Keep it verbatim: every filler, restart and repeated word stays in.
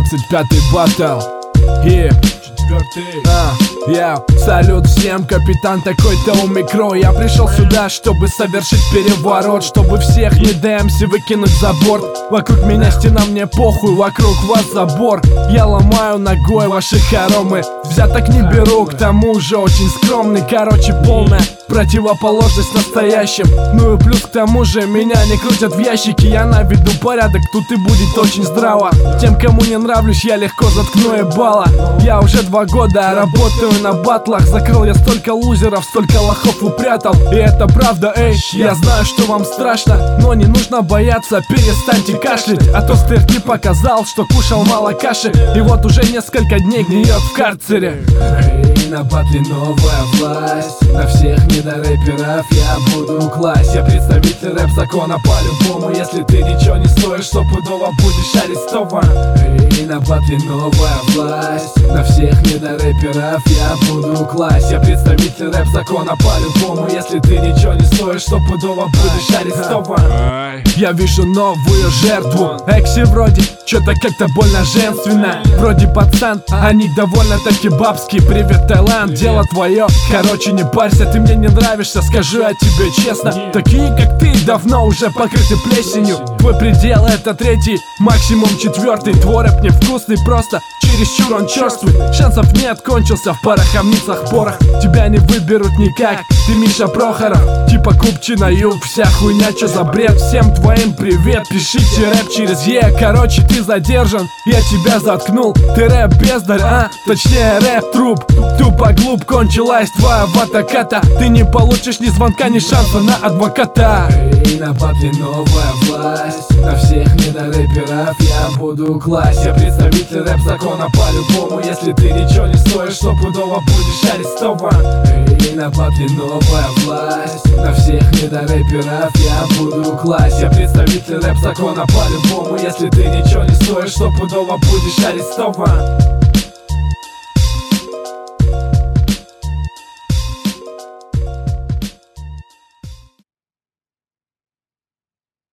двадцать пятый баттл. И а, я, салют всем, капитан такой-то у микро. Я пришел сюда, чтобы совершить переворот, чтобы всех не ДМси выкинуть за борт. Вокруг меня стена, мне похуй, вокруг вас забор. Я ломаю ногой ваши хоромы, взяток не беру, к тому же очень скромный. Короче, полная противоположность настоящим. Ну и плюс к тому же меня не крутят в ящике. Я наведу порядок, тут и будет очень здраво. Тем, кому не нравлюсь, я легко заткну ебало. Я уже два года работаю на батлах. Закрыл я столько лузеров, столько лохов упрятал. И это правда, эй, я знаю, что вам страшно, но не нужно бояться, перестаньте кашлять. А то стрирки показал, что кушал мало каши, и вот уже несколько дней гниет в карцере. И на батле новая власть, на всех недорэперов я буду класть. Я представитель рэп-закона по-любому, если ты ничего не стоишь, стопудово будешь арестован. И на батле новая власть, на всех недорэперов я буду класть. Я представитель рэп-закона по-любому, если ты ничего не стоишь, стопудово будешь арестован. Я вижу новую жертву, экси вроде чё-то как-то больно женственно. Вроде пацан, они довольно-таки бабский. Привет, Таиланд, дело твое, короче не парься. Ты мне не нравишься, скажу я тебе честно. Такие как ты давно уже покрыты плесенью. Твой предел это третий, максимум четвертый. Твой рэп невкусный, просто чересчур он черствый. Шансов нет, кончился в пороховницах порох. Тебя не выберут никак, ты Миша Прохоров. Типа Купчина юг, вся хуйня, чё за бред. Всем твоим привет, пишите рэп через Е. Короче, ты задержан, я тебя заткнул. Ты рэп бездарь, а? Точнее рэп труп. Тупо глуп, кончилась твоя ватаката. Ты не получишь ни звонка, ни шанса на адвоката. И на батле новая власть, на всех недорэперов я буду класть. Я представитель рэп-закона по-любому, если ты ничего не стоишь, стопудово будешь арестован. И на батле новая власть, на всех недорэперов я буду класть. Я представитель рэп-закона по-любому, если ты ничего не стоишь, стопудово будешь арестован.